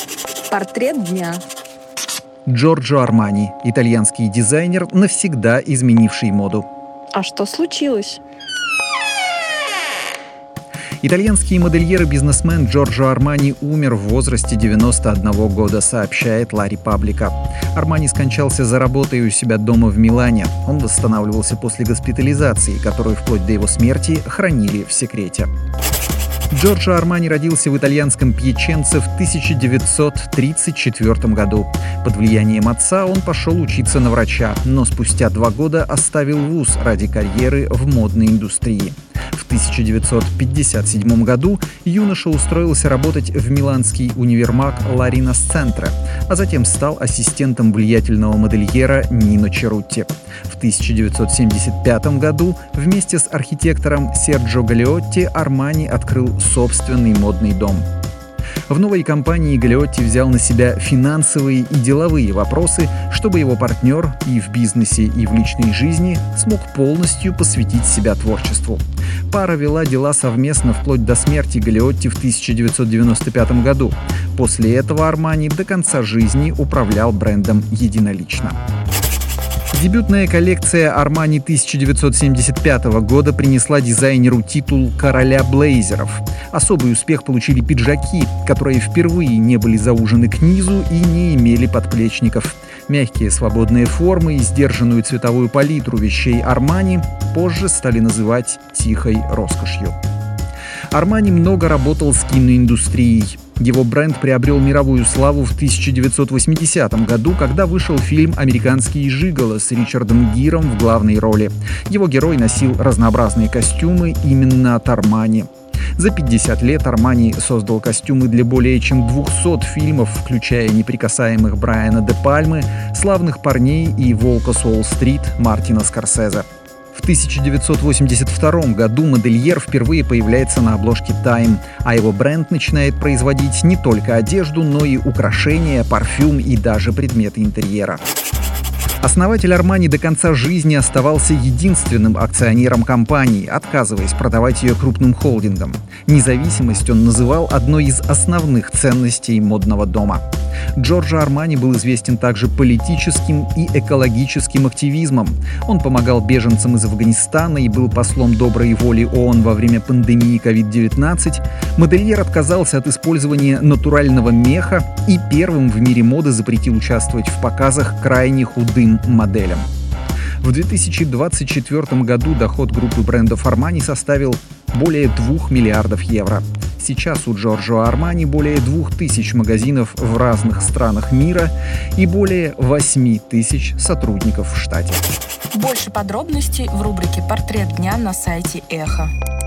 Портрет дня. Джорджо Армани – итальянский дизайнер, навсегда изменивший моду. А что случилось? Итальянский модельер и бизнесмен Джорджо Армани умер в возрасте 91 года, сообщает La Repubblica. Армани скончался за работой у себя дома в Милане. Он восстанавливался после госпитализации, которую вплоть до его смерти хранили в секрете. Джорджо Армани родился в итальянском Пьяченце в 1934 году. Под влиянием отца он пошел учиться на врача, но спустя 2 года оставил вуз ради карьеры в модной индустрии. В 1957 году юноша устроился работать в миланский универмаг La Rinascente, а затем стал ассистентом влиятельного модельера Нино Черутти. В 1975 году вместе с архитектором Серджо Галиотти Армани открыл собственный модный дом. В новой компании Галиотти взял на себя финансовые и деловые вопросы, чтобы его партнер и в бизнесе, и в личной жизни смог полностью посвятить себя творчеству. Пара вела дела совместно вплоть до смерти Галиотти в 1995 году. После этого Армани до конца жизни управлял брендом единолично. Дебютная коллекция Армани 1975 года принесла дизайнеру титул «Короля блейзеров». Особый успех получили пиджаки, которые впервые не были заужены к низу и не имели подплечников. Мягкие свободные формы и сдержанную цветовую палитру вещей Армани позже стали называть «тихой роскошью». Армани много работал с киноиндустрией. Его бренд приобрел мировую славу в 1980 году, когда вышел фильм «Американский жиголо» с Ричардом Гиром в главной роли. Его герой носил разнообразные костюмы именно от Армани. За 50 лет Армани создал костюмы для более чем 200 фильмов, включая «Неприкасаемых» Брайана де Пальмы, «Славных парней» и «Волка с Уолл-стрит» Мартина Скорсезе. В 1982 году модельер впервые появляется на обложке Time, а его бренд начинает производить не только одежду, но и украшения, парфюм и даже предметы интерьера. Основатель Армани до конца жизни оставался единственным акционером компании, отказываясь продавать ее крупным холдингам. Независимость он называл одной из основных ценностей модного дома. Джорджо Армани был известен также политическим и экологическим активизмом. Он помогал беженцам из Афганистана и был послом доброй воли ООН во время пандемии COVID-19. Модельер отказался от использования натурального меха и первым в мире моды запретил участвовать в показах крайне худым моделям. В 2024 году доход группы брендов Армани составил более 2 миллиардов евро. Сейчас у Джорджо Армани более 2000 магазинов в разных странах мира и более 8000 сотрудников в штате. Больше подробностей в рубрике «Портрет дня» на сайте Эхо.